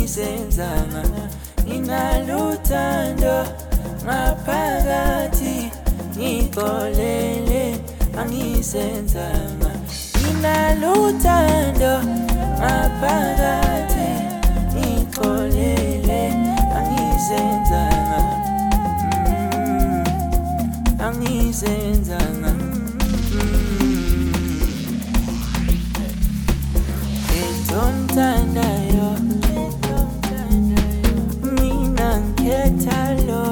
angisenzanga nginaluthando ngaphakathi ngixolele angisenzanga nginaluthando ngaphakathi ngixolele angisenzanga angisenzanga Entomthandayo mina ngikhetha lo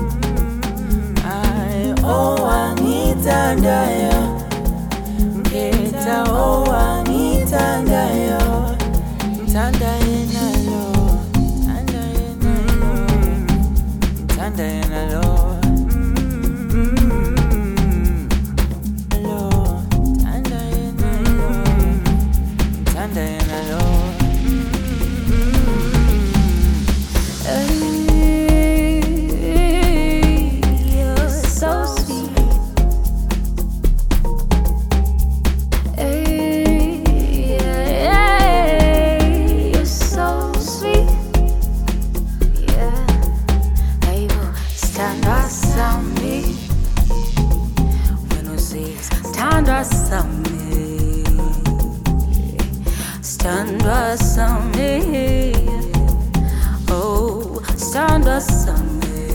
ay owangithandayo ngikhetha owangithandayo ngithanda yena lo ngithanda yena lo Stand by me, oh, stand by me.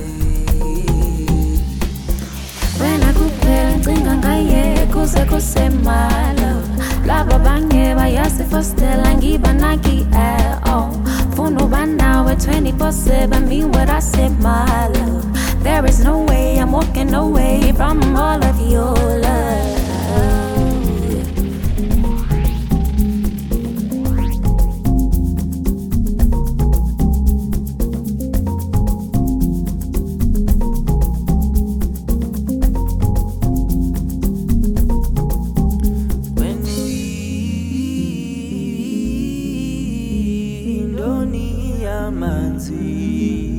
When I go there, nginga ngaye kuze kusemalo. Laba bange bayase fostela ngiba naki oh. Funu banawe 24/7 mean what I said, my love. There is no way I'm walking away from all of your love. Manzi